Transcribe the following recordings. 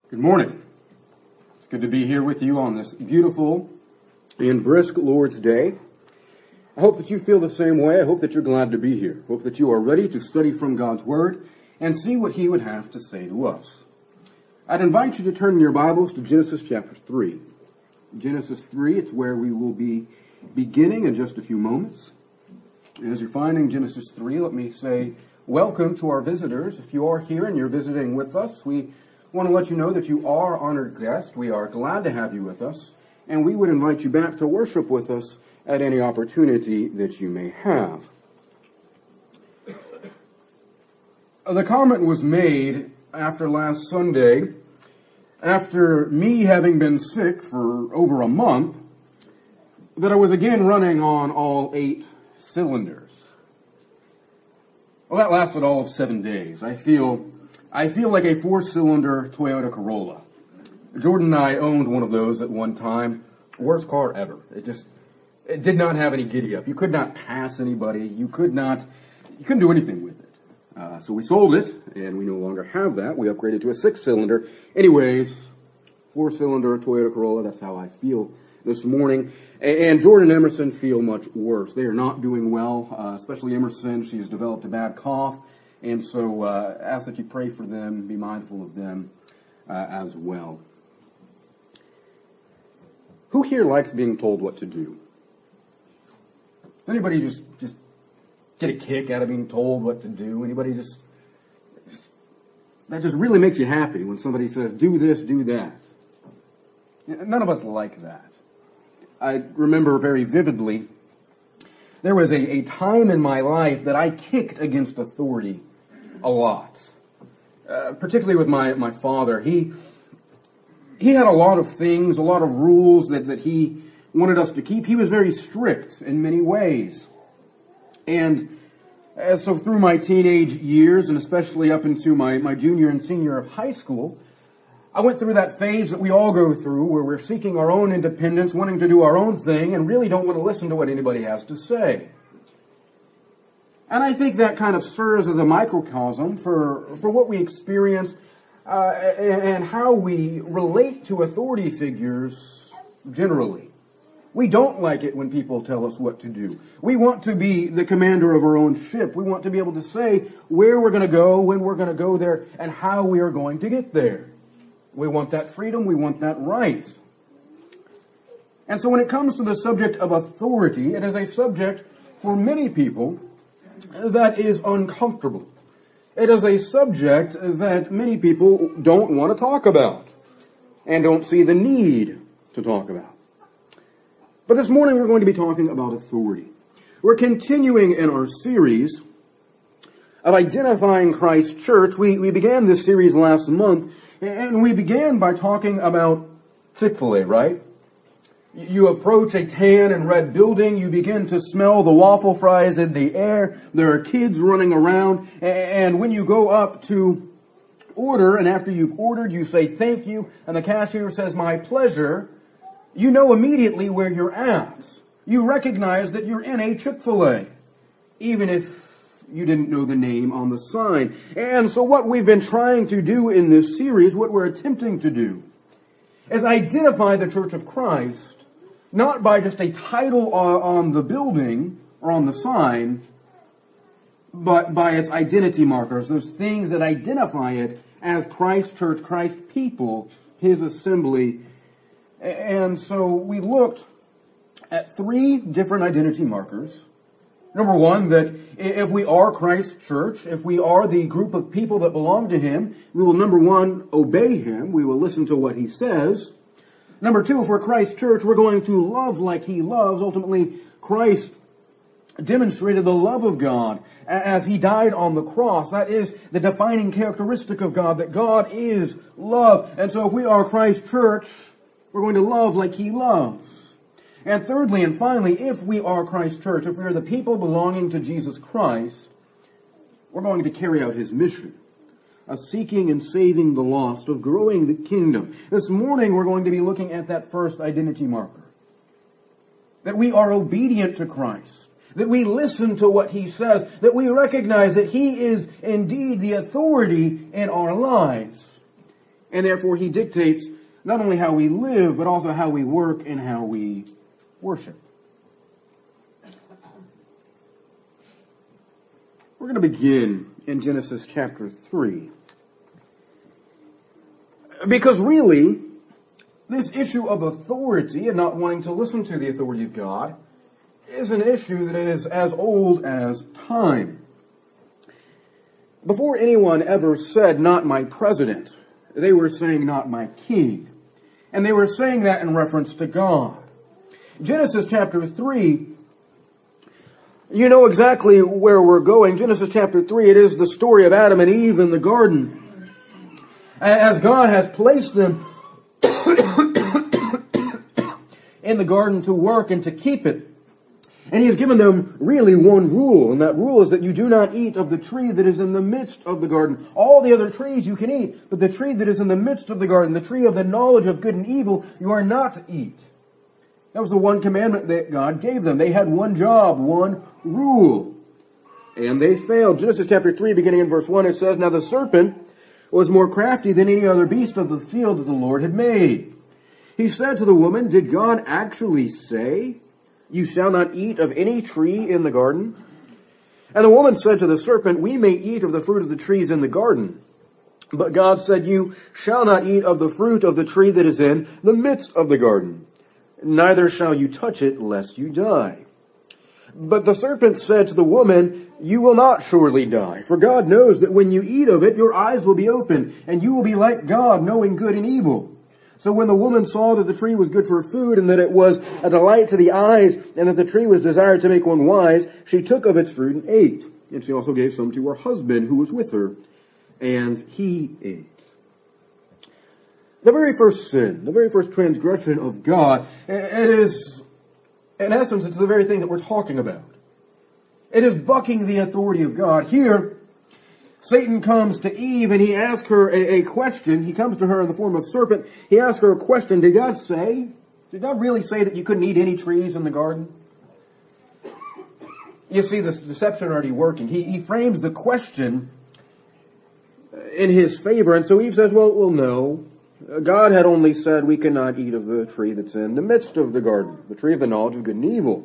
Good morning. It's good to be here with you on this beautiful and brisk Lord's Day. I hope that you feel the same way. I hope that you're glad to be here. I hope that you are ready to study from God's Word and see what He would have to say to us. I'd invite you to turn in your Bibles to Genesis chapter 3. Genesis 3, it's where we will be beginning in just a few moments. And as you're finding Genesis 3, let me say welcome to our visitors. If you are here and you're visiting with us, we want to let you know that you are honored guests. We are glad to have you with us, and we would invite you back to worship with us at any opportunity that you may have. The comment was made after last Sunday, after me having been sick for over a month, that I was again running on all 8 cylinders. Well, that lasted all of 7 days. I feel like a 4-cylinder Toyota Corolla. Jordan and I owned one of those at one time. Worst car ever. It did not have any giddy up. You could not pass anybody. You couldn't do anything with it. So we sold it, and we no longer have that. We upgraded to a 6-cylinder. Anyways, 4-cylinder Toyota Corolla, that's how I feel this morning. And Jordan and Emerson feel much worse. They are not doing well, especially Emerson. She's developed a bad cough. And so ask that you pray for them, be mindful of them as well. Who here likes being told what to do? Does anybody just get a kick out of being told what to do? Anybody that just really makes you happy when somebody says, do this, do that? None of us like that. I remember very vividly, there was a time in my life that I kicked against authority a lot. Particularly with my father. He had a lot of things, a lot of rules that he wanted us to keep. He was very strict in many ways. And so through my teenage years, and especially up into my junior and senior of high school, I went through that phase that we all go through where we're seeking our own independence, wanting to do our own thing, and really don't want to listen to what anybody has to say. And I think that kind of serves as a microcosm for what we experience and how we relate to authority figures generally. We don't like it when people tell us what to do. We want to be the commander of our own ship. We want to be able to say where we're going to go, when we're going to go there, and how we are going to get there. We want that freedom. We want that right. And so when it comes to the subject of authority, it is a subject for many people that is uncomfortable. It is a subject that many people don't want to talk about and don't see the need to talk about. But this morning we're going to be talking about authority. We're continuing in our series of identifying Christ's church. We began this series last month, and we began by talking about Chick-fil-A, right? You approach a tan and red building, you begin to smell the waffle fries in the air, there are kids running around, and when you go up to order, and after you've ordered, you say thank you, and the cashier says my pleasure, you know immediately where you're at. You recognize that you're in a Chick-fil-A, even if you didn't know the name on the sign. And so what we've been trying to do in this series, what we're attempting to do, is identify the Church of Christ, not by just a title on the building or on the sign, but by its identity markers, those things that identify it as Christ's church, Christ's people, His assembly. And so we looked at 3 different identity markers. Number 1, that if we are Christ's church, if we are the group of people that belong to Him, we will, number 1, obey Him. We will listen to what He says. Number 2, if we're Christ's church, we're going to love like He loves. Ultimately, Christ demonstrated the love of God as He died on the cross. That is the defining characteristic of God, that God is love. And so if we are Christ's church, we're going to love like He loves. And thirdly and finally, if we are Christ's church, if we are the people belonging to Jesus Christ, we're going to carry out His mission of seeking and saving the lost, of growing the kingdom. This morning we're going to be looking at that first identity marker. That we are obedient to Christ. That we listen to what He says. That we recognize that He is indeed the authority in our lives. And therefore he dictates not only how we live, but also how we work and how we worship. We're going to begin in Genesis chapter 3. Because really, this issue of authority and not wanting to listen to the authority of God is an issue that is as old as time. Before anyone ever said, "not my president," they were saying, "not my king." And they were saying that in reference to God. Genesis chapter 3, you know exactly where we're going. Genesis chapter 3, it is the story of Adam and Eve in the garden. As God has placed them in the garden to work and to keep it. And He has given them really one rule, and that rule is that you do not eat of the tree that is in the midst of the garden. All the other trees you can eat, but the tree that is in the midst of the garden, the tree of the knowledge of good and evil, you are not to eat. That was the one commandment that God gave them. They had one job, one rule. And they failed. Genesis chapter 3, beginning in verse 1, it says, "Now the serpent was more crafty than any other beast of the field that the Lord had made. He said to the woman, 'Did God actually say, you shall not eat of any tree in the garden?' And the woman said to the serpent, 'We may eat of the fruit of the trees in the garden. But God said, you shall not eat of the fruit of the tree that is in the midst of the garden. Neither shall you touch it, lest you die.' But the serpent said to the woman, 'You will not surely die, for God knows that when you eat of it, your eyes will be opened, and you will be like God, knowing good and evil.' So when the woman saw that the tree was good for food, and that it was a delight to the eyes, and that the tree was desired to make one wise, she took of its fruit and ate. And she also gave some to her husband who was with her, and he ate." The very first sin, the very first transgression of God, it is, in essence, it's the very thing that we're talking about. It is bucking the authority of God. Here, Satan comes to Eve and he asks her a question. He comes to her in the form of serpent. He asks her a question. Did God really say that you couldn't eat any trees in the garden? You see this deception already working. He frames the question in his favor. And so Eve says, well, no. God had only said we cannot eat of the tree that's in the midst of the garden, the tree of the knowledge of good and evil.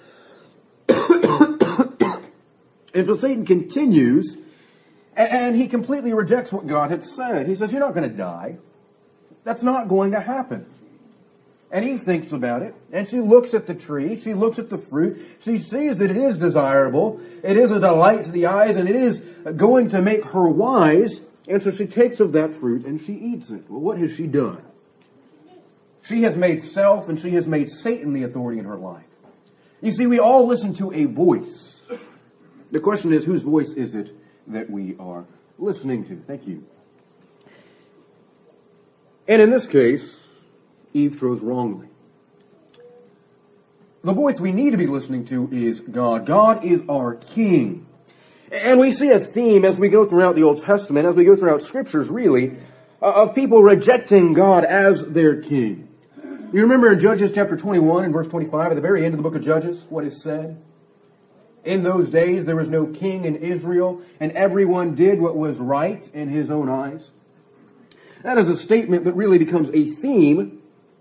And so Satan continues, and he completely rejects what God had said. He says, you're not going to die. That's not going to happen. And Eve thinks about it, and she looks at the tree, she looks at the fruit, she sees that it is desirable, it is a delight to the eyes, and it is going to make her wise, and so she takes of that fruit and she eats it. Well, what has she done? She has made self and she has made Satan the authority in her life. You see, we all listen to a voice. The question is, whose voice is it that we are listening to? Thank you. And in this case, Eve chose wrongly. The voice we need to be listening to is God. God is our King. And we see a theme as we go throughout the Old Testament, as we go throughout Scriptures really, of people rejecting God as their King. You remember in Judges chapter 21 and verse 25, at the very end of the book of Judges, what is said? In those days there was no king in Israel, and everyone did what was right in his own eyes. That is a statement that really becomes a theme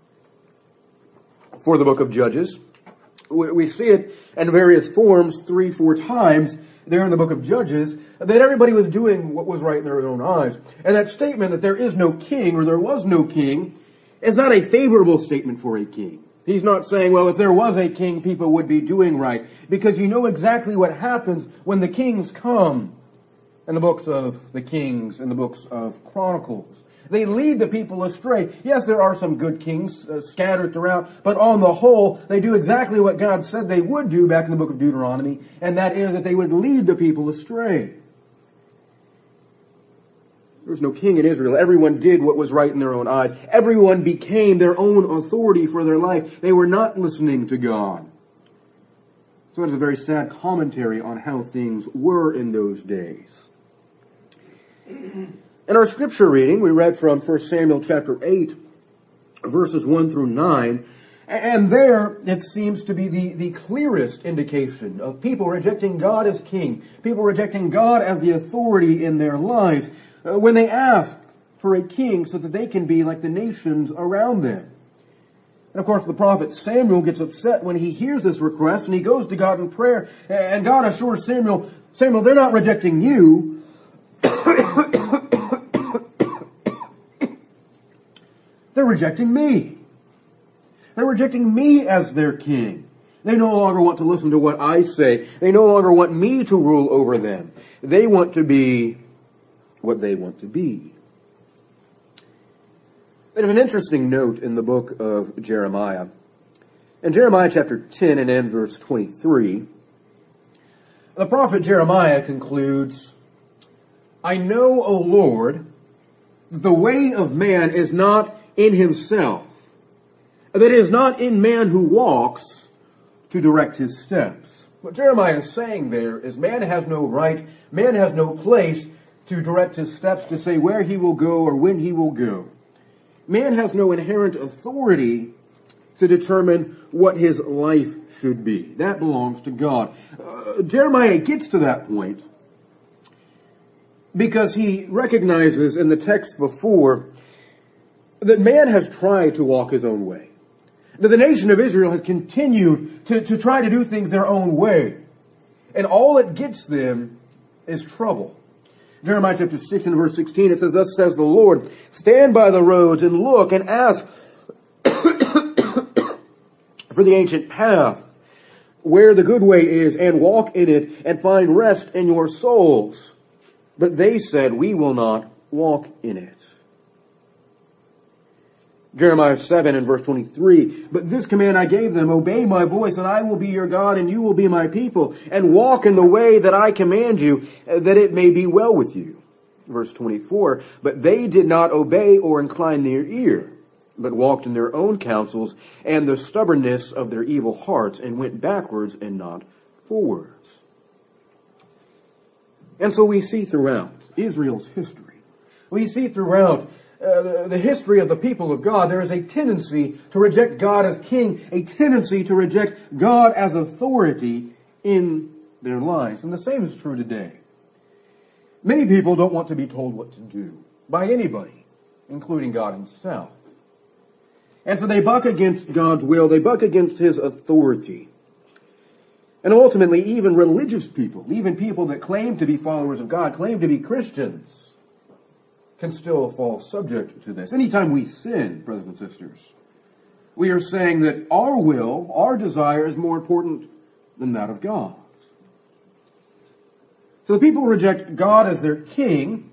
for the book of Judges. We see it in various forms 3-4 times there in the book of Judges, that everybody was doing what was right in their own eyes. And that statement that there is no king, or there was no king, is not a favorable statement for a king. He's not saying, well, if there was a king, people would be doing right. Because you know exactly what happens when the kings come in the books of the Kings, in the books of Chronicles. They lead the people astray. Yes, there are some good kings scattered throughout, but on the whole, they do exactly what God said they would do back in the book of Deuteronomy, and that is that they would lead the people astray. There was no king in Israel. Everyone did what was right in their own eyes. Everyone became their own authority for their life. They were not listening to God. So it is a very sad commentary on how things were in those days. In our scripture reading, we read from 1 Samuel chapter 8, verses 1 through 9, and there it seems to be the clearest indication of people rejecting God as king, people rejecting God as the authority in their lives. When they ask for a king so that they can be like the nations around them. And of course the prophet Samuel gets upset when he hears this request, and he goes to God in prayer, and God assures Samuel, they're not rejecting you. They're rejecting me. They're rejecting me as their king. They no longer want to listen to what I say. They no longer want me to rule over them. They want to be what they want to be. There's an interesting note in the book of Jeremiah. In Jeremiah chapter 10 and in verse 23, the prophet Jeremiah concludes, I know, O Lord, the way of man is not in himself, that it is not in man who walks to direct his steps. What Jeremiah is saying there is man has no right, man has no place to direct his steps, to say where he will go or when he will go. Man has no inherent authority to determine what his life should be. That belongs to God. Jeremiah gets to that point because he recognizes in the text before that man has tried to walk his own way. That the nation of Israel has continued to try to do things their own way. And all it gets them is trouble. Jeremiah chapter 6 and verse 16, it says, Thus says the Lord, stand by the roads and look and ask for the ancient path, where the good way is, and walk in it, and find rest in your souls. But they said, we will not walk in it. Jeremiah 7 and verse 23, But this command I gave them, obey my voice, and I will be your God, and you will be my people, and walk in the way that I command you, that it may be well with you. Verse 24, But they did not obey or incline their ear, but walked in their own counsels and the stubbornness of their evil hearts, and went backwards and not forwards. And so we see throughout Israel's history, we see throughout the history of the people of God, there is a tendency to reject God as king, a tendency to reject God as authority in their lives. And the same is true today. Many people don't want to be told what to do by anybody, including God himself. And so they buck against God's will, they buck against his authority. And ultimately, even religious people, even people that claim to be followers of God, claim to be Christians, can still fall subject to this. Anytime we sin, brothers and sisters, we are saying that our will, our desire is more important than that of God. So the people reject God as their king.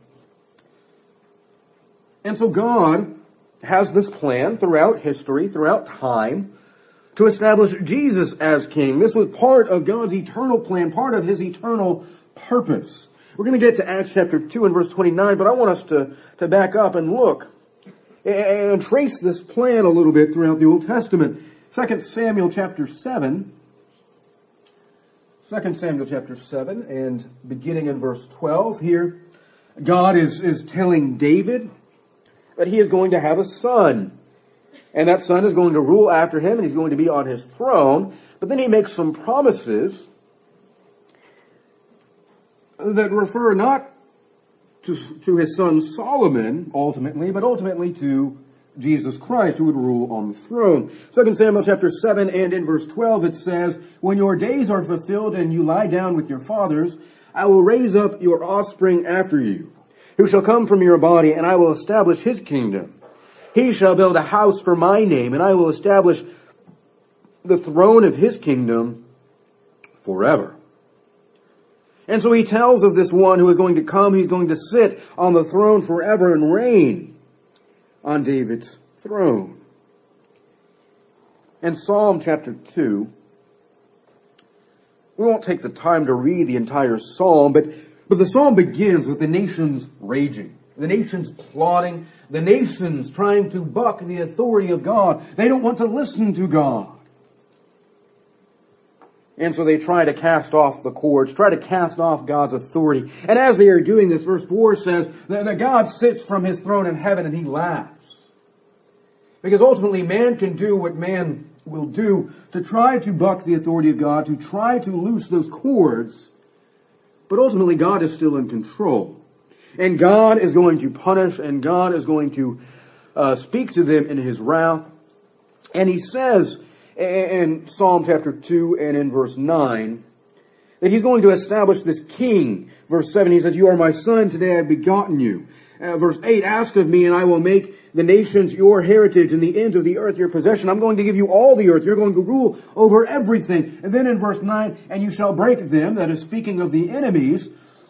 And so God has this plan throughout history, throughout time, to establish Jesus as king. This was part of God's eternal plan, part of his eternal purpose. We're going to get to Acts chapter 2 and verse 29, but I want us to back up and look and trace this plan a little bit throughout the Old Testament. 2 Samuel chapter 7. 2 Samuel chapter 7 and beginning in verse 12 here, God is telling David that he is going to have a son. And that son is going to rule after him, and he's going to be on his throne. But then he makes some promises that refer not to his son Solomon ultimately, but ultimately to Jesus Christ, who would rule on the throne. 2 Samuel chapter 7 and in verse 12 it says, When your days are fulfilled and you lie down with your fathers, I will raise up your offspring after you, who shall come from your body, and I will establish his kingdom. He shall build a house for my name, and I will establish the throne of his kingdom forever. And so he tells of this one who is going to come. He's going to sit on the throne forever and reign on David's throne. And Psalm chapter 2, we won't take the time to read the entire psalm, but the psalm begins with the nations raging, the nations plotting, the nations trying to buck the authority of God. They don't want to listen to God. And so they try to cast off the cords, try to cast off God's authority. And as they are doing this, verse 4 says that God sits from his throne in heaven and he laughs. Because ultimately man can do what man will do to try to buck the authority of God, to try to loose those cords. But ultimately God is still in control. And God is going to punish, and God is going to speak to them in His wrath. And He says in Psalm chapter 2 and in verse 9 that He's going to establish this king. Verse 7, He says, "You are my son, today I have begotten you." Verse 8, "Ask of me, and I will make the nations your heritage and the ends of the earth your possession." I'm going to give you all the earth. You're going to rule over everything. And then in verse 9, "And you shall break them," that is speaking of the enemies,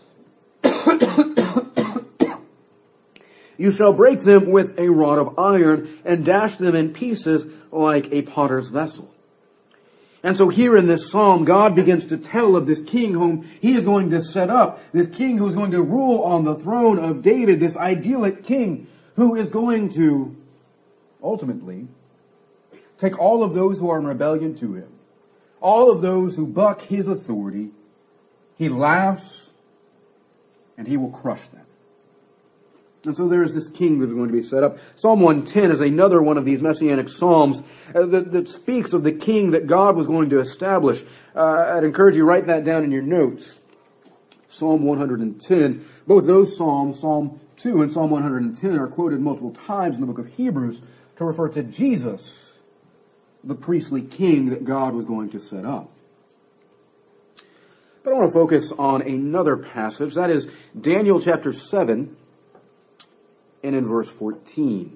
"you shall break them with a rod of iron and dash them in pieces like a potter's vessel." And so here in this psalm, God begins to tell of this king whom He is going to set up, this king who is going to rule on the throne of David, this idyllic king who is going to ultimately take all of those who are in rebellion to Him, all of those who buck His authority. He laughs and He will crush them. And so there is this king that is going to be set up. Psalm 110 is another one of these messianic psalms that speaks of the king that God was going to establish. I'd encourage you to write that down in your notes. Psalm 110. Both those psalms, Psalm 2 and Psalm 110, are quoted multiple times in the book of Hebrews to refer to Jesus, the priestly king that God was going to set up. But I want to focus on another passage. That is Daniel chapter 7. And in verse 14.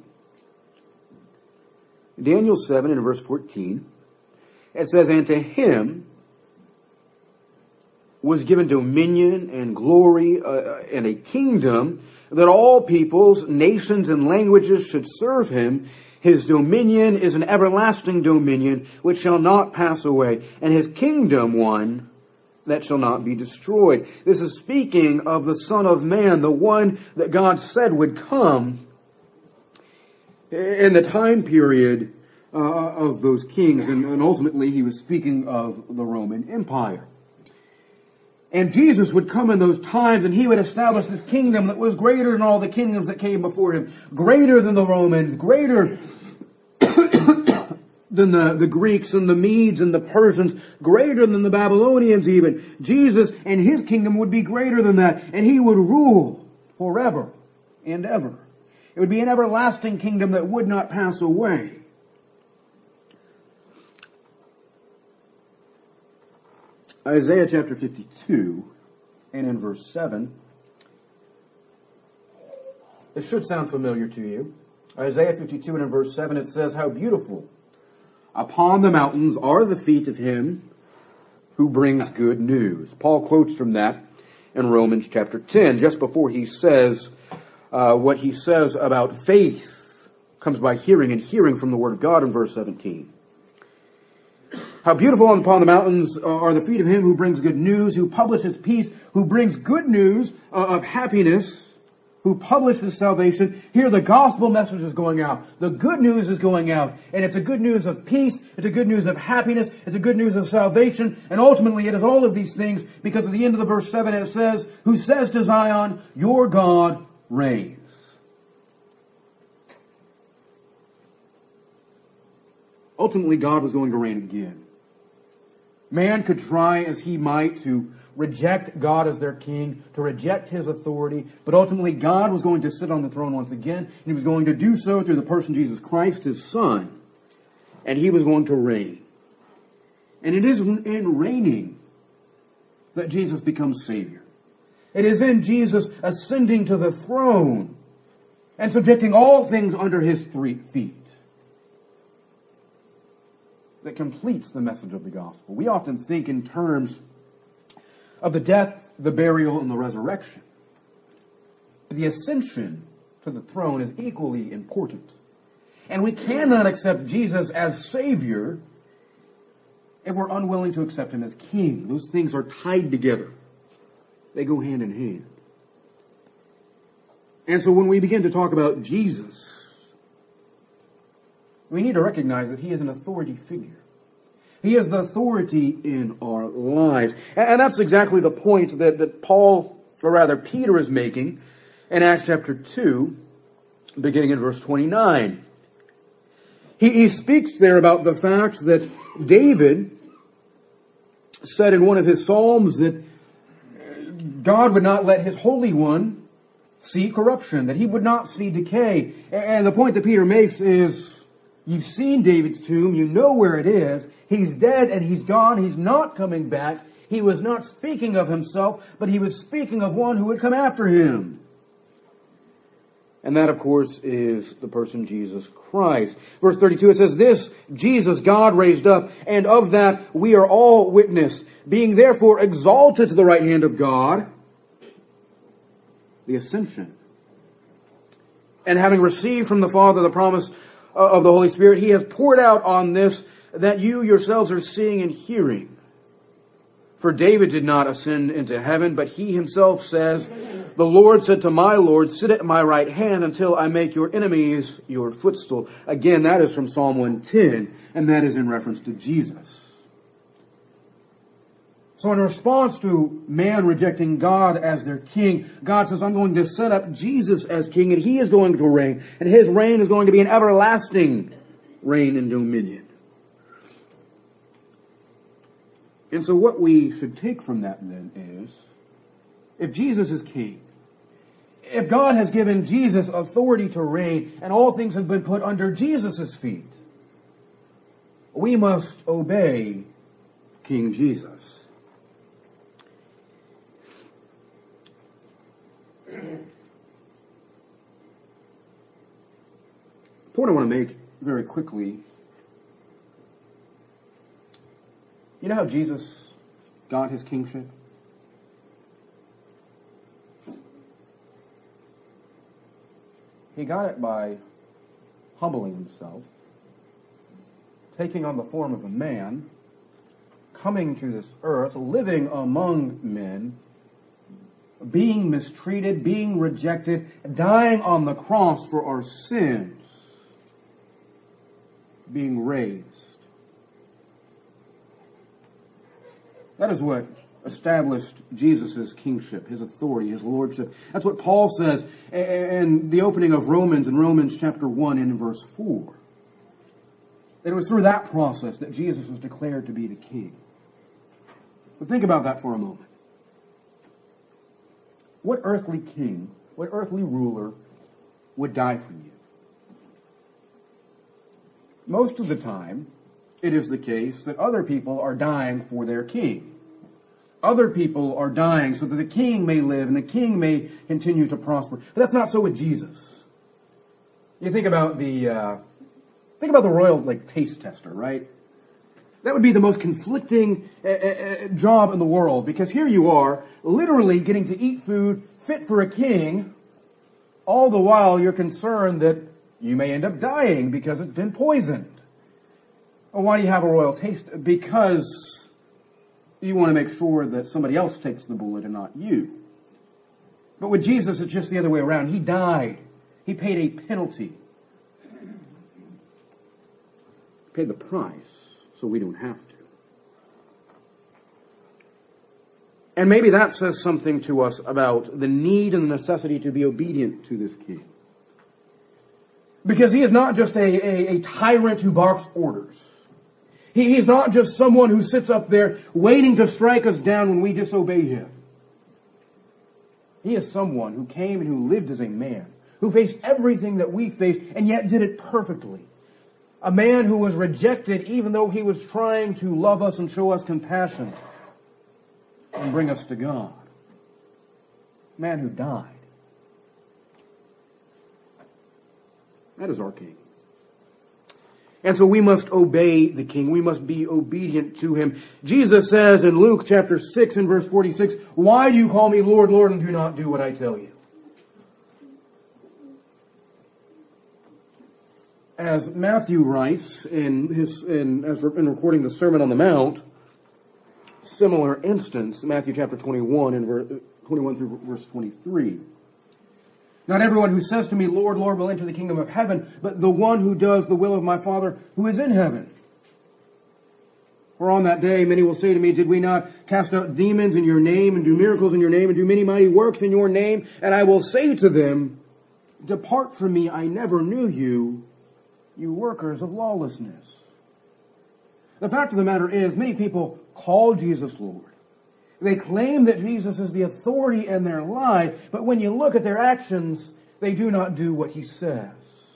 Daniel 7 and verse 14, it says, "And to Him was given dominion and glory and a kingdom, that all peoples, nations, and languages should serve Him. His dominion is an everlasting dominion which shall not pass away, and His kingdom one that shall not be destroyed." This is speaking of the Son of Man, the one that God said would come in the time period of those kings. And ultimately, He was speaking of the Roman Empire. And Jesus would come in those times, and He would establish this kingdom that was greater than all the kingdoms that came before Him, greater than the Romans, greater than the Greeks and the Medes and the Persians, greater than the Babylonians even. Jesus and His kingdom would be greater than that, and He would rule forever and ever. It would be an everlasting kingdom that would not pass away. Isaiah chapter 52 and in verse 7. This should sound familiar to you. Isaiah 52 and in verse 7 it says, "How beautiful upon the mountains are the feet of Him who brings good news." Paul quotes from that in Romans chapter 10, just before he says what he says about faith comes by hearing, and hearing from the Word of God in verse 17. "How beautiful upon the mountains are the feet of Him who brings good news, who publishes peace, who brings good news of happiness, who publishes salvation." Here the gospel message is going out. The good news is going out. And it's a good news of peace. It's a good news of happiness. It's a good news of salvation. And ultimately it is all of these things, because at the end of the verse 7 it says, "Who says to Zion, your God reigns." Ultimately God was going to reign again. Man could try as he might to reject God as their king, to reject His authority, but ultimately God was going to sit on the throne once again, and He was going to do so through the person of Jesus Christ, His Son, and He was going to reign. And it is in reigning that Jesus becomes Savior. It is in Jesus ascending to the throne and subjecting all things under His 3 feet that completes the message of the gospel. We often think in terms of the death, the burial, and the resurrection. The ascension to the throne is equally important. And we cannot accept Jesus as Savior if we're unwilling to accept Him as King. Those things are tied together. They go hand in hand. And so when we begin to talk about Jesus, we need to recognize that He is an authority figure. He is the authority in our lives. And that's exactly the point that Paul, or rather Peter, is making in Acts chapter 2, beginning in verse 29. He speaks there about the fact that David said in one of his Psalms that God would not let His Holy One see corruption, that he would not see decay. And the point that Peter makes is, you've seen David's tomb, you know where it is. He's dead and he's gone. He's not coming back. He was not speaking of himself, but he was speaking of one who would come after him. And that, of course, is the person Jesus Christ. Verse 32, it says, "This Jesus God raised up, and of that we are all witness, being therefore exalted to the right hand of God," the ascension, "and having received from the Father the promise of the Holy Spirit, he has poured out on this that you yourselves are seeing and hearing. For David did not ascend into heaven, but he himself says, 'The Lord said to my Lord, sit at my right hand until I make your enemies your footstool.'" Again, that is from Psalm 110, and that is in reference to Jesus. So in response to man rejecting God as their king, God says, I'm going to set up Jesus as king, and he is going to reign, and his reign is going to be an everlasting reign and dominion. And so what we should take from that then is, if Jesus is king, if God has given Jesus authority to reign, and all things have been put under Jesus' feet, we must obey King Jesus. The point I want to make very quickly, you know how Jesus got his kingship? He got it by humbling himself, taking on the form of a man, coming to this earth, living among men, being mistreated, being rejected, dying on the cross for our sins, being raised. That is what established Jesus' kingship, his authority, his lordship. That's what Paul says in the opening of Romans, in Romans chapter 1 and in verse 4. That it was through that process that Jesus was declared to be the king. But think about that for a moment. What earthly king, what earthly ruler would die for you? Most of the time, it is the case that other people are dying for their king. Other people are dying so that the king may live and the king may continue to prosper. But that's not so with Jesus. You think about the royal taste tester, right? That would be the most conflicting job in the world, because here you are, literally getting to eat food fit for a king, all the while you're concerned that you may end up dying because it's been poisoned. Well, why do you have a royal taste? Because you want to make sure that somebody else takes the bullet and not you. But with Jesus, it's just the other way around. He died. He paid a penalty. Paid the price so we don't have to. And maybe that says something to us about the need and the necessity to be obedient to this king. Because he is not just a tyrant who barks orders. He's not just someone who sits up there waiting to strike us down when we disobey him. He is someone who came and who lived as a man, who faced everything that we faced and yet did it perfectly. A man who was rejected even though he was trying to love us and show us compassion and bring us to God. A man who died. That is our king. And so we must obey the king. We must be obedient to him. Jesus says in Luke chapter 6 and verse 46, "Why do you call me Lord, Lord, and do not do what I tell you?" As Matthew writes in recording the Sermon on the Mount, similar instance, Matthew chapter 21 and verse 21 through verse 23. "Not everyone who says to me, Lord, Lord, will enter the kingdom of heaven, but the one who does the will of my Father who is in heaven. For on that day many will say to me, did we not cast out demons in your name and do miracles in your name and do many mighty works in your name? And I will say to them, depart from me, I never knew you, you workers of lawlessness." The fact of the matter is, many people call Jesus Lord. They claim that Jesus is the authority in their life, but when you look at their actions, they do not do what he says.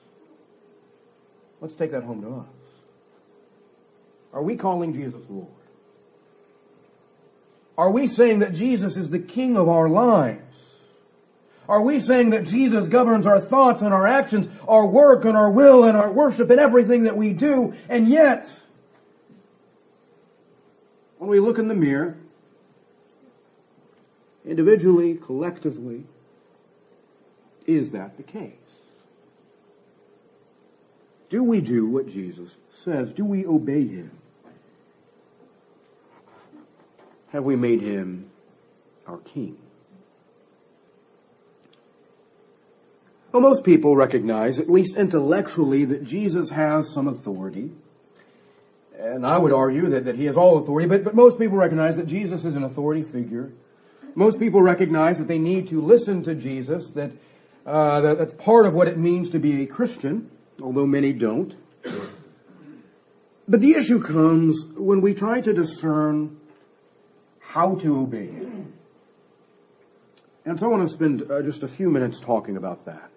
Let's take that home to us. Are we calling Jesus Lord? Are we saying that Jesus is the King of our lives? Are we saying that Jesus governs our thoughts and our actions, our work and our will and our worship and everything that we do? And yet, when we look in the mirror, individually, collectively, is that the case? Do we do what Jesus says? Do we obey him? Have we made him our king? Well, most people recognize, at least intellectually, that Jesus has some authority. And I would argue that he has all authority, but most people recognize that Jesus is an authority figure. Most people recognize that they need to listen to Jesus, that's part of what it means to be a Christian, although many don't. But the issue comes when we try to discern how to obey him. And so I want to spend just a few minutes talking about that.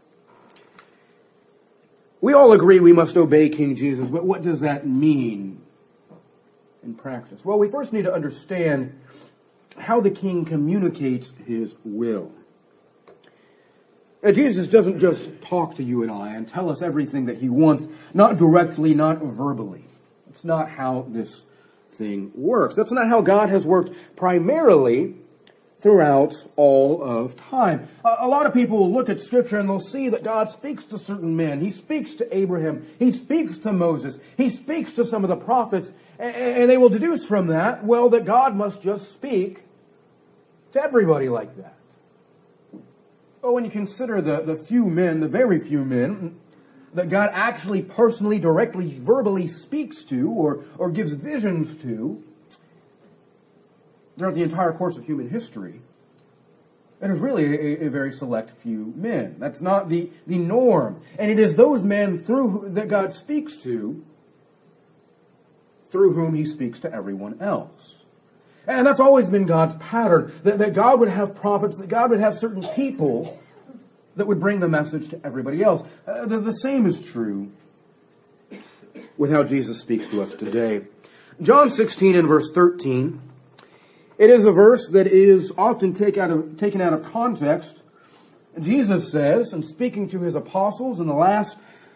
We all agree we must obey King Jesus, but what does that mean in practice? Well, we first need to understand how the king communicates his will. Now, Jesus doesn't just talk to you and I and tell us everything that he wants, not directly, not verbally. It's not how this thing works. That's not how God has worked primarily throughout all of time. A lot of people will look at Scripture and they'll see that God speaks to certain men. He speaks to Abraham. He speaks to Moses. He speaks to some of the prophets. And they will deduce from that, well, that God must just speak to everybody like that. But when you consider the few men, the very few men, that God actually personally, directly, verbally speaks to or gives visions to, throughout the entire course of human history, it is really a very select few men. That's not the norm. And it is those men that God speaks to, through whom he speaks to everyone else. And that's always been God's pattern, that God would have prophets, that God would have certain people that would bring the message to everybody else. The same is true with how Jesus speaks to us today. John 16 and verse 13, it is a verse that is often taken out of context. Jesus says, and speaking to his apostles in the last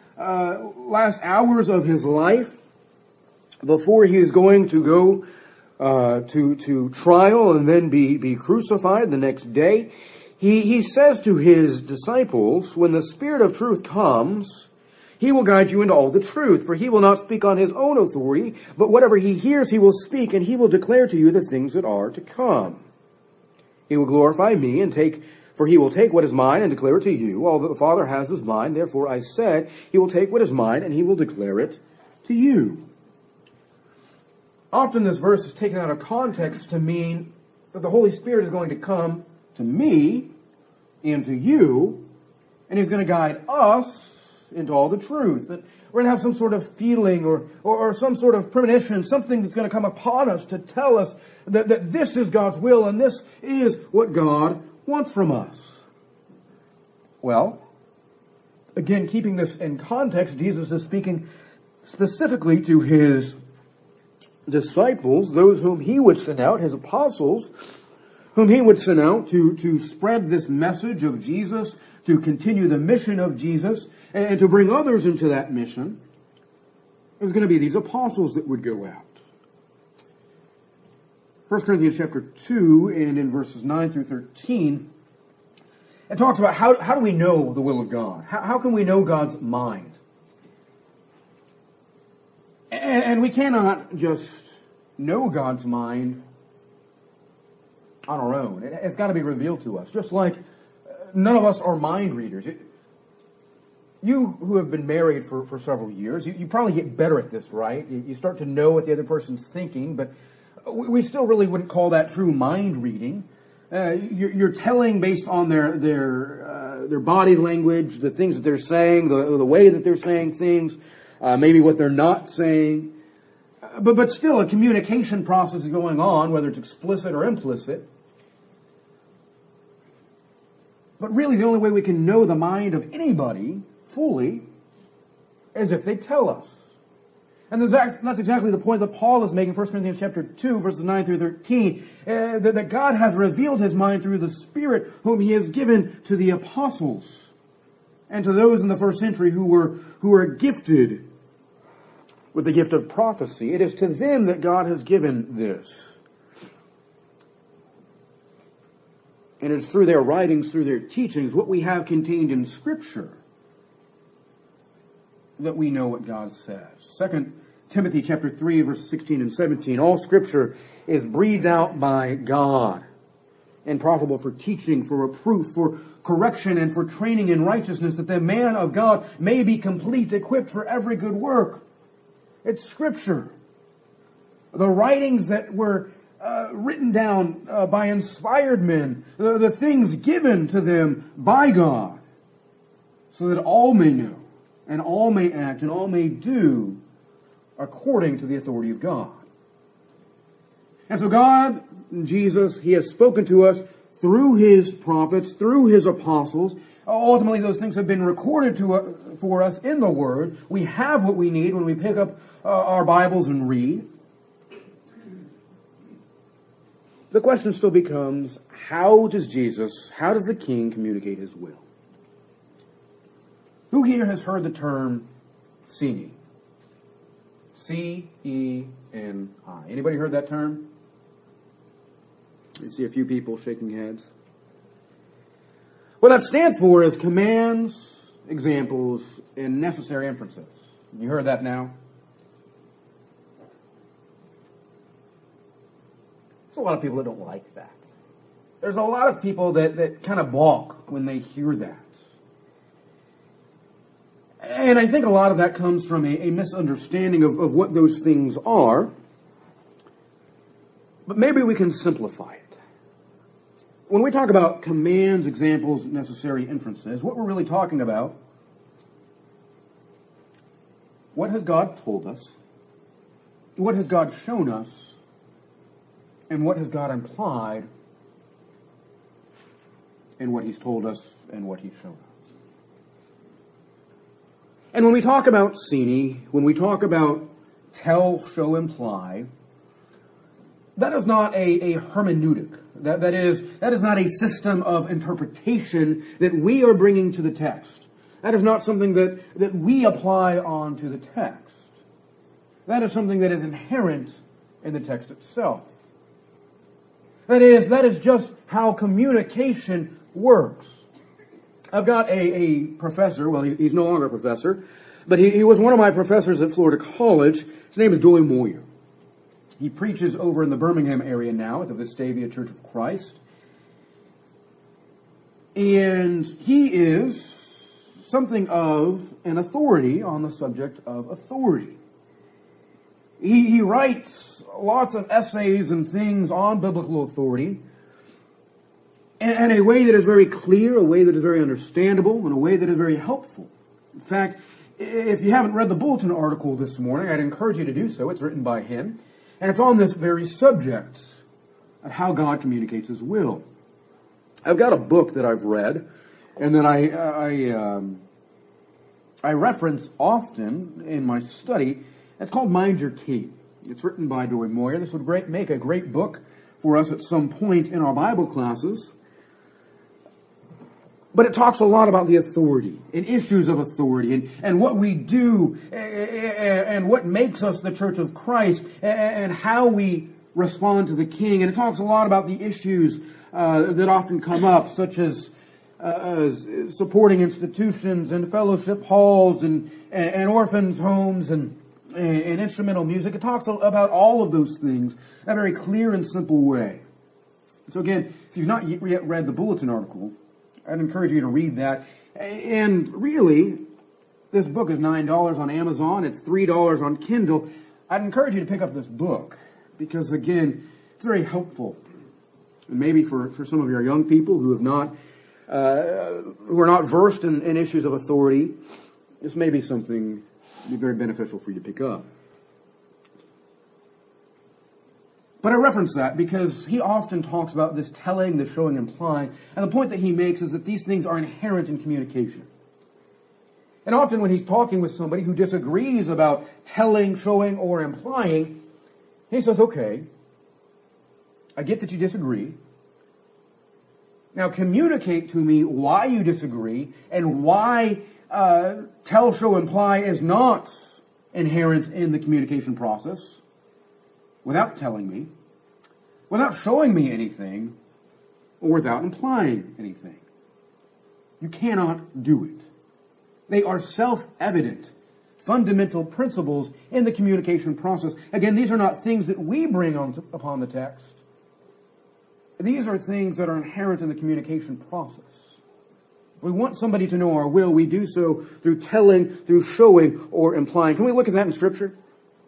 hours of his life, before he is going to go to trial and then be crucified the next day, he says to his disciples, when the Spirit of truth comes, he will guide you into all the truth, for he will not speak on his own authority, but whatever he hears he will speak, and he will declare to you the things that are to come. He will glorify me, for he will take what is mine and declare it to you. All that the Father has is mine, therefore I said, he will take what is mine and he will declare it to you. Often this verse is taken out of context to mean that the Holy Spirit is going to come to me and to you, and he's going to guide us into all the truth. That we're going to have some sort of feeling or some sort of premonition, something that's going to come upon us to tell us that this is God's will and this is what God wants from us. Well, again, keeping this in context, Jesus is speaking specifically to his disciples, those whom he would send out, his apostles, whom he would send out to spread this message of Jesus, to continue the mission of Jesus, and to bring others into that mission. It was going to be these apostles that would go out. 1 Corinthians chapter 2, and in verses 9 through 13, it talks about how do we know the will of God? How can we know God's mind? And we cannot just know God's mind on our own. It's got to be revealed to us. Just like none of us are mind readers. You who have been married for several years, you probably get better at this, right? You start to know what the other person's thinking, but we still really wouldn't call that true mind reading. You're telling based on their body language, the things that they're saying, the way that they're saying things, maybe what they're not saying. But still, a communication process is going on, whether it's explicit or implicit. But really, the only way we can know the mind of anybody fully is if they tell us. And that's exactly the point that Paul is making in 1 Corinthians chapter 2, verses 9 through 13. That God has revealed His mind through the Spirit whom He has given to the apostles and to those in the first century who were gifted with the gift of prophecy. It is to them that God has given this. And it's through their writings, through their teachings, what we have contained in Scripture, that we know what God says. 2 Timothy chapter 3, verse 16 and 17. All Scripture is breathed out by God and profitable for teaching, for reproof, for correction, and for training in righteousness, that the man of God may be complete, equipped for every good work. It's Scripture. The writings that were written down by inspired men, the things given to them by God, so that all may know, and all may act, and all may do according to the authority of God. And so God, Jesus, He has spoken to us through His prophets, through His apostles. Ultimately, those things have been recorded for us in the Word. We have what we need when we pick up our Bibles and read. The question still becomes, how does the King communicate His will? Who here has heard the term C-E-N-I? C-E-N-I. Anybody heard that term? I see a few people shaking heads. What that stands for is commands, examples, and necessary inferences. You heard that now? There's a lot of people that don't like that. There's a lot of people that kind of balk when they hear that. And I think a lot of that comes from a misunderstanding of what those things are. But maybe we can simplify it. When we talk about commands, examples, necessary inferences, what we're really talking about, what has God told us? What has God shown us? And what has God implied in what He's told us and what He's shown us? And when we talk about Sini, when we talk about tell, show, imply, that is not a hermeneutic. That is not a system of interpretation that we are bringing to the text. That is not something that we apply onto the text. That is something that is inherent in the text itself. That is just how communication works. I've got a professor, well, he's no longer a professor, but he was one of my professors at Florida College. His name is Joey Moyer. He preaches over in the Birmingham area now at the Vestavia Church of Christ. And he is something of an authority on the subject of authority. He writes lots of essays and things on biblical authority in a way that is very clear, a way that is very understandable, and a way that is very helpful. In fact, if you haven't read the bulletin article this morning, I'd encourage you to do so. It's written by him. And it's on this very subject of how God communicates His will. I've got a book that I've read and that I reference often in my study. It's called Mind Your Key. It's written by Joey Moyer. This would make a great book for us at some point in our Bible classes. But it talks a lot about the authority and issues of authority and what we do and what makes us the Church of Christ and how we respond to the King. And it talks a lot about the issues that often come up, such as supporting institutions and fellowship halls and orphans' homes and instrumental music. It talks about all of those things in a very clear and simple way. So again, if you've not yet read the bulletin article, I'd encourage you to read that. And really, this book is $9 on Amazon. It's $3 on Kindle. I'd encourage you to pick up this book because, again, it's very helpful. And maybe for some of your young people who are not versed in issues of authority, this may be something be very beneficial for you to pick up. But I reference that because he often talks about this telling, the showing, implying. And the point that he makes is that these things are inherent in communication. And often when he's talking with somebody who disagrees about telling, showing, or implying, he says, okay, I get that you disagree. Now communicate to me why you disagree and why tell, show, imply is not inherent in the communication process without telling me, without showing me anything, or without implying anything. You cannot do it. They are self-evident, fundamental principles in the communication process. Again, these are not things that we bring upon the text. These are things that are inherent in the communication process. If we want somebody to know our will, we do so through telling, through showing, or implying. Can we look at that in Scripture?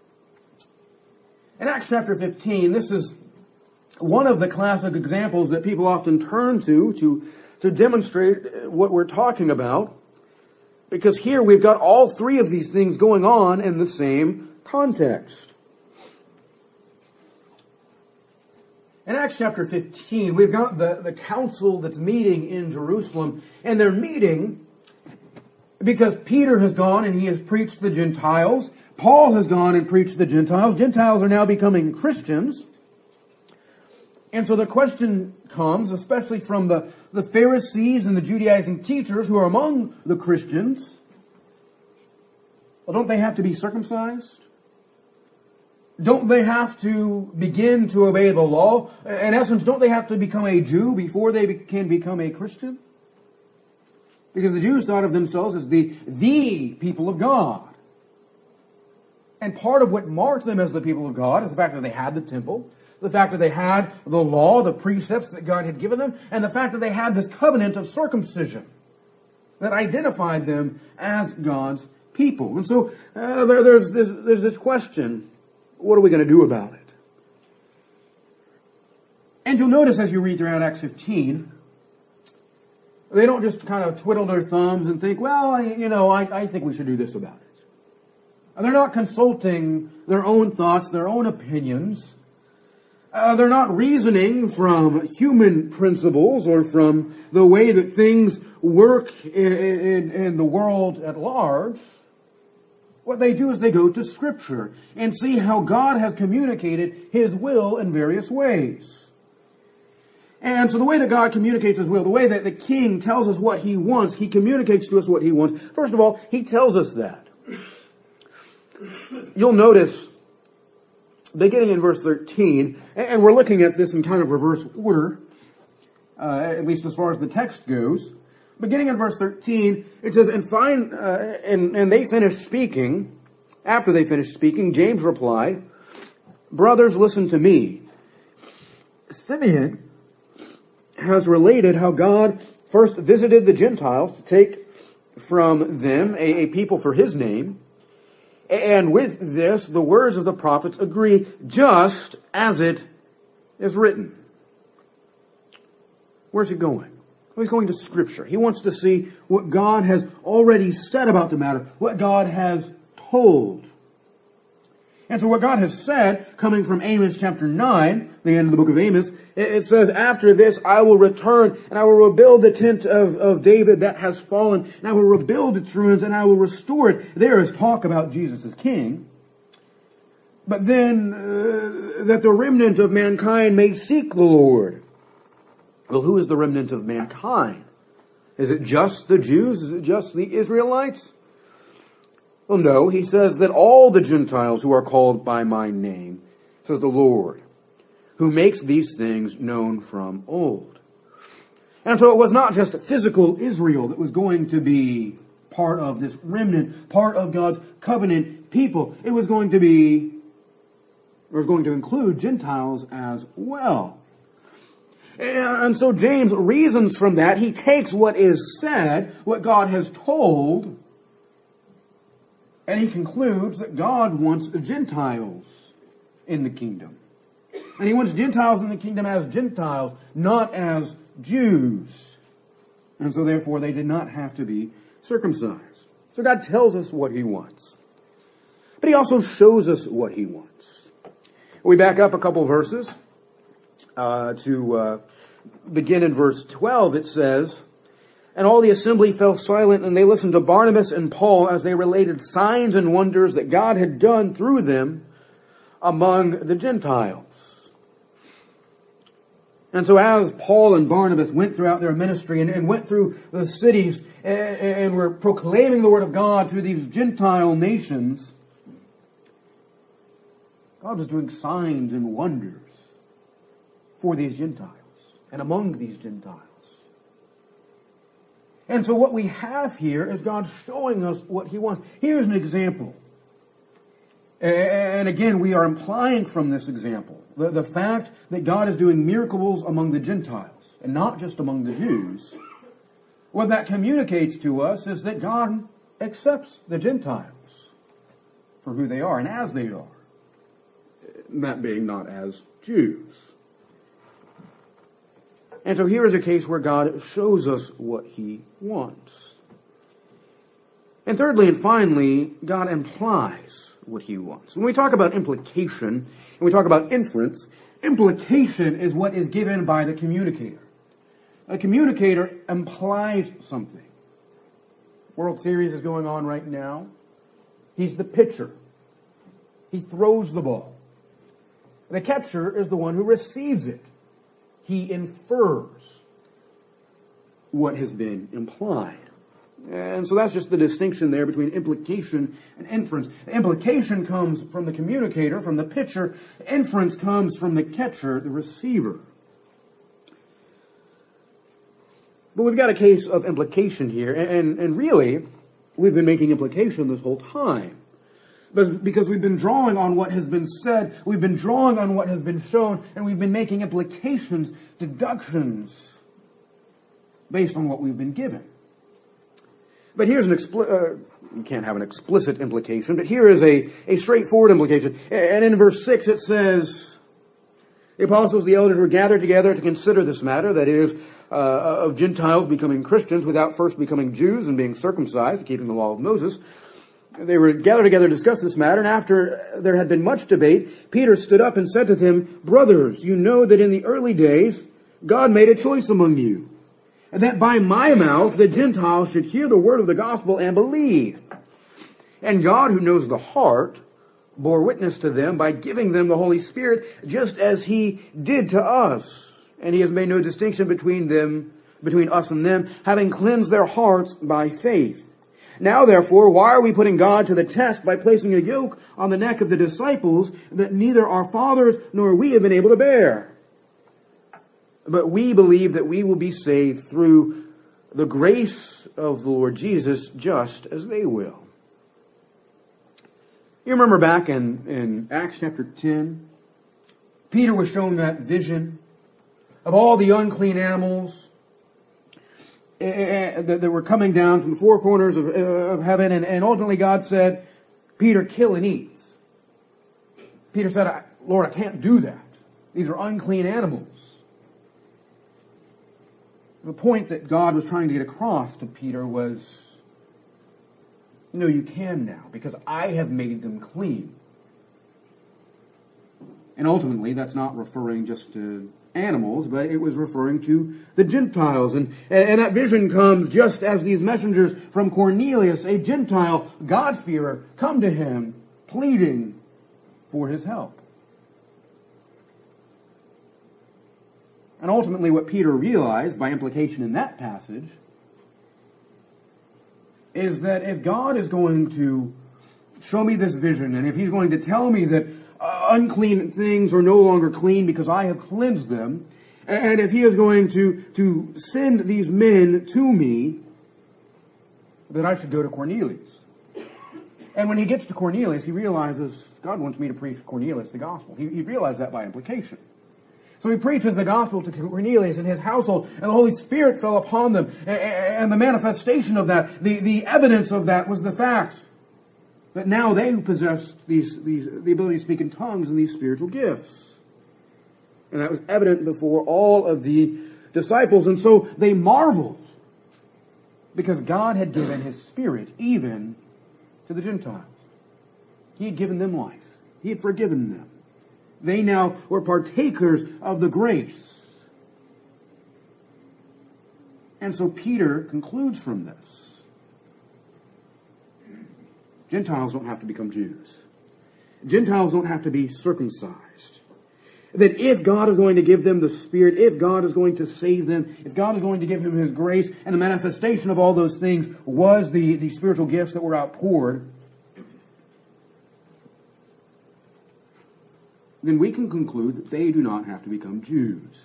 In Acts chapter 15, this is one of the classic examples that people often turn to demonstrate what we're talking about. Because here we've got all three of these things going on in the same context. In Acts chapter 15, we've got the council that's meeting in Jerusalem, and they're meeting because Peter has gone and he has preached to the Gentiles. Paul has gone and preached to the Gentiles. Gentiles are now becoming Christians. And so the question comes, especially from the Pharisees and the Judaizing teachers who are among the Christians, well, don't they have to be circumcised? Don't they have to begin to obey the law? In essence, don't they have to become a Jew before they can become a Christian? Because the Jews thought of themselves as the people of God. And part of what marked them as the people of God is the fact that they had the temple, the fact that they had the law, the precepts that God had given them, and the fact that they had this covenant of circumcision that identified them as God's people. And so there's this question, what are we going to do about it? And you'll notice as you read throughout Acts 15, they don't just kind of twiddle their thumbs and think, well, I think we should do this about it. They're not consulting their own thoughts, their own opinions. They're not reasoning from human principles or from the way that things work in the world at large. What they do is they go to Scripture and see how God has communicated His will in various ways. And so the way that God communicates His will, the way that the King tells us what He wants, He communicates to us what He wants. First of all, He tells us that. You'll notice, beginning in verse 13, and we're looking at this in kind of reverse order, at least as far as the text goes. Beginning in verse 13, it says, and they finished speaking. After they finished speaking, James replied, "Brothers, listen to me. Simeon has related how God first visited the Gentiles to take from them a people for His name. And with this, the words of the prophets agree, just as it is written." Where's he going? Well, he's going to Scripture. He wants to see what God has already said about the matter, what God has told. And so what God has said, coming from Amos chapter 9, the end of the book of Amos, it says, "After this I will return, and I will rebuild the tent of David that has fallen, and I will rebuild its ruins, and I will restore it." There is talk about Jesus as king. But then, that the remnant of mankind may seek the Lord. Well, who is the remnant of mankind? Is it just the Jews? Is it just the Israelites? Well, no, he says that all the Gentiles who are called by my name, says the Lord, who makes these things known from old. And so it was not just physical Israel that was going to be part of this remnant, part of God's covenant people. It was going to include Gentiles as well. And so James reasons from that. He takes what is said, what God has told, and he concludes that God wants Gentiles in the kingdom. And He wants Gentiles in the kingdom as Gentiles, not as Jews. And so therefore they did not have to be circumcised. So God tells us what He wants. But He also shows us what He wants. We back up a couple verses to begin in verse 12. It says, "And all the assembly fell silent, and they listened to Barnabas and Paul as they related signs and wonders that God had done through them among the Gentiles." And so as Paul and Barnabas went throughout their ministry and went through the cities and were proclaiming the Word of God to these Gentile nations, God was doing signs and wonders for these Gentiles and among these Gentiles. And so what we have here is God showing us what He wants. Here's an example. And again, we are implying from this example the fact that God is doing miracles among the Gentiles and not just among the Jews. What that communicates to us is that God accepts the Gentiles for who they are and as they are. That being not as Jews. And so here is a case where God shows us what He wants. And thirdly and finally, God implies what He wants. When we talk about implication, and we talk about inference, implication is what is given by the communicator. A communicator implies something. World Series is going on right now. He's the pitcher. He throws the ball. The catcher is the one who receives it. He infers what has been implied. And so that's just the distinction there between implication and inference. The implication comes from the communicator, from the pitcher. Inference comes from the catcher, the receiver. But we've got a case of implication here, and really, we've been making implication this whole time. Because we've been drawing on what has been said, we've been drawing on what has been shown, and we've been making implications, deductions, based on what we've been given. But here's you can't have an explicit implication, but here is a straightforward implication. And in verse 6 it says, "The apostles, the elders were gathered together to consider this matter, that is, of Gentiles becoming Christians without first becoming Jews and being circumcised, keeping the law of Moses. They were gathered together to discuss this matter, and after there had been much debate, Peter stood up and said to them, 'Brothers, you know that in the early days God made a choice among you, and that by my mouth the Gentiles should hear the word of the gospel and believe. And God, who knows the heart, bore witness to them by giving them the Holy Spirit, just as He did to us. And He has made no distinction between us and them, having cleansed their hearts by faith. Now therefore, why are we putting God to the test by placing a yoke on the neck of the disciples that neither our fathers nor we have been able to bear? But we believe that we will be saved through the grace of the Lord Jesus, just as they will.'" You remember back in Acts chapter 10, Peter was shown that vision of all the unclean animals that were coming down from the four corners of heaven, and ultimately God said, "Peter, kill and eat." Peter said, "Lord, I can't do that. These are unclean animals." The point that God was trying to get across to Peter was, no, you can now, because I have made them clean. And ultimately, that's not referring just to animals, but it was referring to the Gentiles. And that vision comes just as these messengers from Cornelius, a Gentile God-fearer, come to him pleading for his help. And ultimately what Peter realized by implication in that passage is that if God is going to show me this vision, and if He's going to tell me that unclean things are no longer clean because I have cleansed them, and if He is going to send these men to me, that I should go to Cornelius. And when he gets to Cornelius, he realizes God wants me to preach Cornelius the gospel. He realized that by implication. So he preaches the gospel to Cornelius and his household, and the Holy Spirit fell upon them. And the manifestation of that, the evidence of that was the fact that now they possessed the ability to speak in tongues and these spiritual gifts. And that was evident before all of the disciples. And so they marveled because God had given His Spirit even to the Gentiles. He had given them life. He had forgiven them. They now were partakers of the grace. And so Peter concludes from this. Gentiles don't have to become Jews. Gentiles don't have to be circumcised. That if God is going to give them the Spirit, if God is going to save them, if God is going to give them His grace, and the manifestation of all those things was the spiritual gifts that were outpoured, then we can conclude that they do not have to become Jews.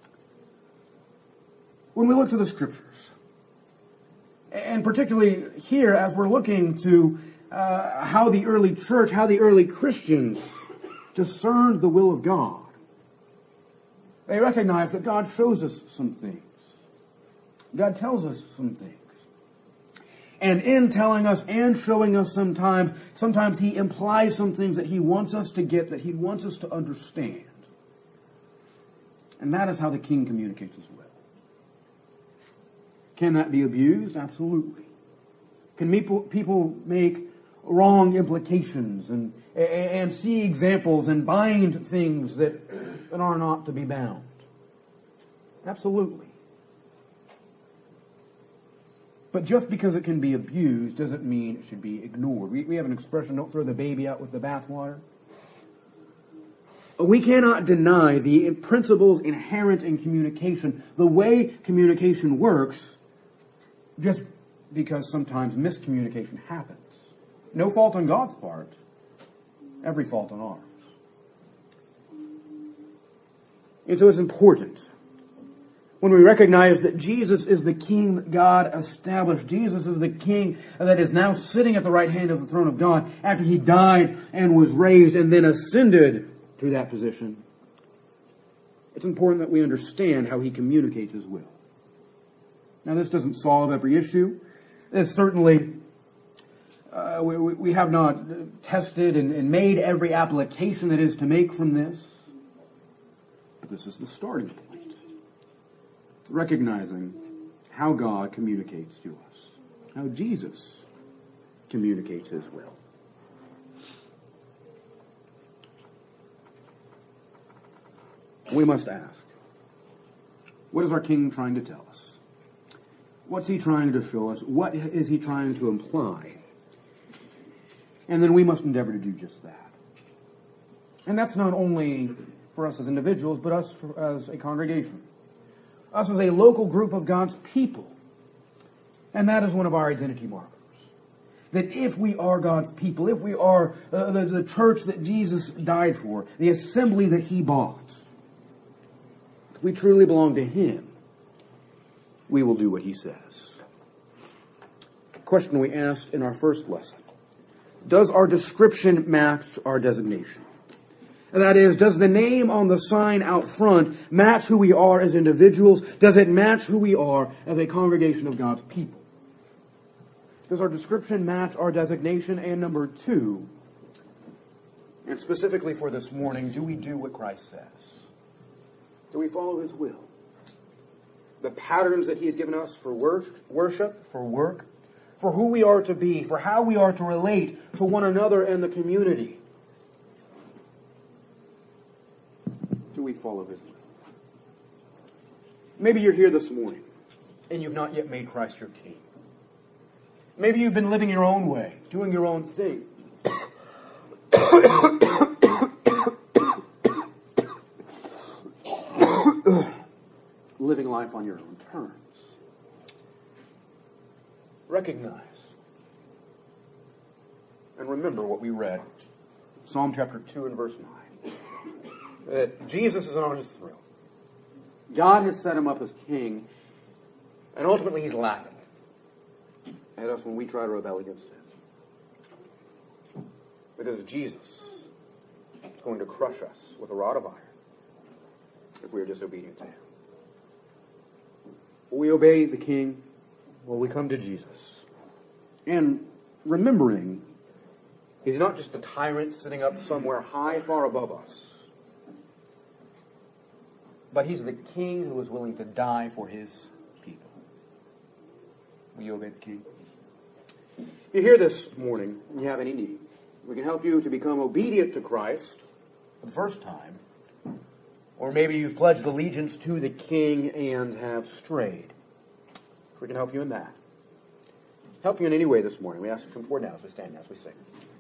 When we look to the Scriptures, and particularly here as we're looking to how the early church, how the early Christians discerned the will of God, they recognize that God shows us some things. God tells us some things. And in telling us and showing us sometimes He implies some things that He wants us to get, that He wants us to understand. And that is how the King communicates His will. Can that be abused? Absolutely. Can people make wrong implications and see examples and bind things that are not to be bound? Absolutely. But just because it can be abused doesn't mean it should be ignored. We have an expression, don't throw the baby out with the bathwater. We cannot deny the principles inherent in communication, the way communication works, just because sometimes miscommunication happens. No fault on God's part, every fault on ours. And so it's important when we recognize that Jesus is the King that God established. Jesus is the King that is now sitting at the right hand of the throne of God after He died and was raised and then ascended to that position. It's important that we understand how He communicates His will. Now, this doesn't solve every issue. This certainly, we have not tested and made every application that is to make from this. But this is the starting point. Recognizing how God communicates to us. How Jesus communicates His will. We must ask, what is our King trying to tell us? What's He trying to show us? What is He trying to imply? And then we must endeavor to do just that. And that's not only for us as individuals, but us as a congregation. Us as a local group of God's people. And that is one of our identity markers. That if we are God's people, if we are the church that Jesus died for, the assembly that He bought, if we truly belong to Him, we will do what He says. Question we asked in our first lesson. Does our description match our designation? And that is, does the name on the sign out front match who we are as individuals? Does it match who we are as a congregation of God's people? Does our description match our designation? And number two, and specifically for this morning, do we do what Christ says? Do we follow His will? The patterns that He has given us for worship, for work, for who we are to be, for how we are to relate to one another and the community. Do we follow His will? Maybe you're here this morning and you've not yet made Christ your King. Maybe you've been living your own way, doing your own thing. Living life on your own terms. Recognize and remember what we read. Psalm chapter 2 and verse 9. That Jesus is on His throne. God has set Him up as King. And ultimately He's laughing at us when we try to rebel against Him. Because Jesus is going to crush us with a rod of iron if we are disobedient to Him. Will we obey the King? Will we come to Jesus? And remembering, He's not just a tyrant sitting up somewhere high, far above us. But He's the King who is willing to die for His people. Will you obey the King? If you're here this morning and you have any need, we can help you to become obedient to Christ for the first time. Or maybe you've pledged allegiance to the king and have strayed. If we can help you in that. Help you in any way this morning, we ask you to come forward now as we stand, as we sing.